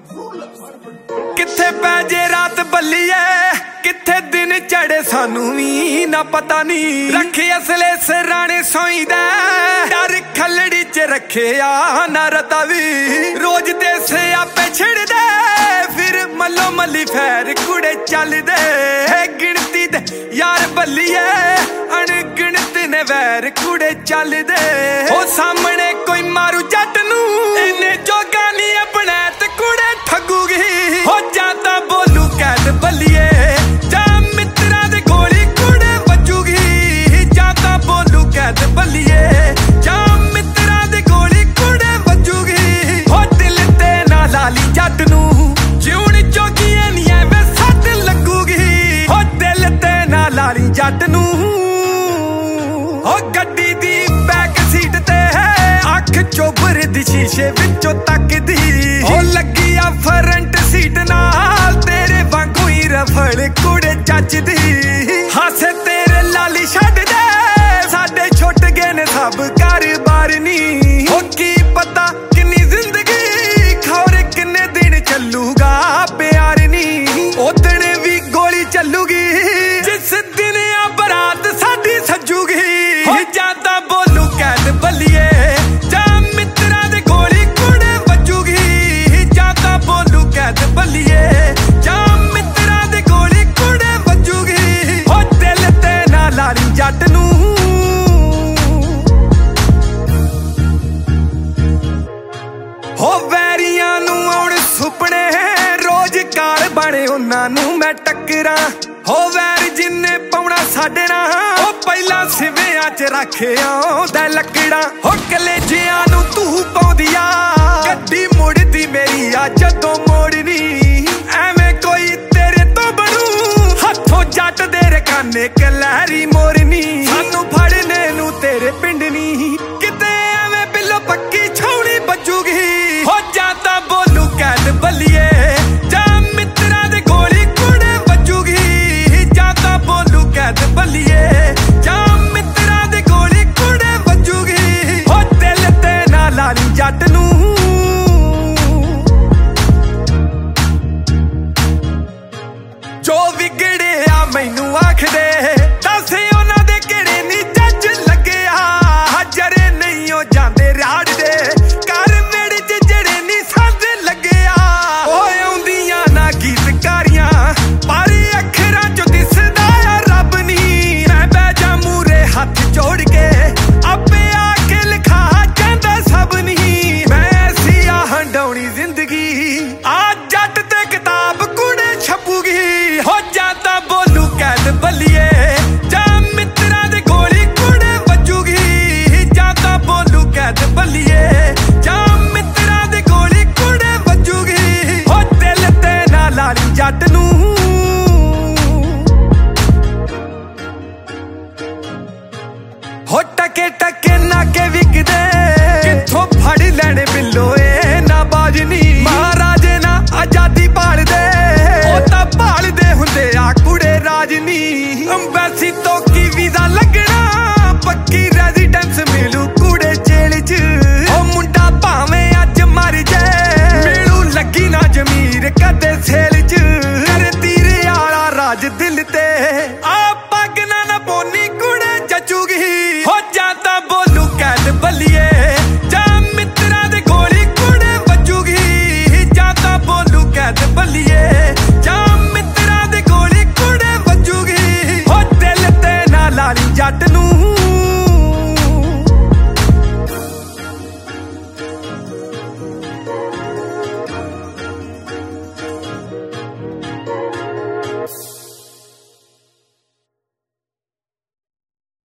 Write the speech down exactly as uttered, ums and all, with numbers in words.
किथे पैजे रात बल्लीए किथे दिन चढ़े सानू भी ना पता नहीं। रखे असले सराणे सोई दे डर खलड़ी च रखे आ ना रता भी। रोज दे से आपे छिड़ दे फिर मलो मली फैर कुड़े चल दे। गिनती दे यार बल्लीए अनगिनत ने वैर कुड़े चल दे। ओ सामने कोई मारू जट नू इन्ने जोगा नहीं अपने ते कुड़े ठगूगी। हो जाता बोलू कैद बल्लीए जा मित्रा दे गोली कुड़े वजूगी। जाता बोलू कैद बल्लीए जा मित्रा दे गोली कुड़े वजूगी। हो दिल ते ना लाली जट नू जिउण जोगी नहीं है वे सट लगूगी। हो दिल ते ना लाली जट नू हो गड्डी दी बैक सीट ते अख चोबर दी शीशे विचों तकदी। हो लगी आ फ्रंट सीट नाल तेरे वांगू ही रफड़ कुड़े चचदी। हासे तेरे लाली छड्ड दे साडे छुट गए ने सब घर बार नी। हो की पता किन्नी जिंदगी खौरे किन्ने दिन चलूगा प्यार नी। ओदण भी गोली चलूगी जिस दिन आ बरात साडी सजूगी। हो जाता बोलू कैद बल्लीए जा मित्रा दे गोली कुड़े वजूगी। जाता बोलू कैद बल्लीए जा मित्रा दे गोली कुड़े वजूगी। हो दिल ते ना लाली जट नू हो वैरियां नू आउण सुपने रोज काल बने उन्हां नू मैं टक्करां। हो वैर जिन्ने पाउणा साडे नाल हो पहिला सिवियां च रखे आउंदा लकड़ा। हो कलेजियां नू तू पाउंदिया गड्डी मुड़दी मेरी आ जदों मोड़नी। एवें कोई तेरे तो बनू हथों जट दे रकाने कलहरी मोरनी। सानू फड़ने नू तेरे पिंड नी किते एवें बिल्लो पक्की छौनी बजूगी। हो जाता बोलू कैद बल्लीए जा मित्रा दे गोली कुड़े वजूगी। जाता बोलू कैद बल्लीए जा मित्रा दे गोली कुड़े वजूगी। हो दिल ते ना लाली जट नू जो विगड़िया मैनू आख दे दस उन्हां दे किहड़े नी जज लगे आ। जरे नहीं हो जांदे राड़ दे घर वेड़ च जड़े नी सादे लगे आ। ओए आउंदियां ना गीतकारियां पर अखरां चों दिसदा आ रब नी। मैं बह जा मूरे हथ जोड़ के आपे आके लिखा जांदा सब नी। मैं ऐसी आ हंडौनी जिंदगी आ जट ते किताब कुड़े छपूगी। हो जाता बोलू कैद बल्लीए जा मित्रा दे गोली कुड़े वजूगी। जाता बोलू कैद बल्लीए जा मित्रा दे गोली कुड़े वजूगी। हो दिल ते ना लाली जट नू हो टके टके नाके भी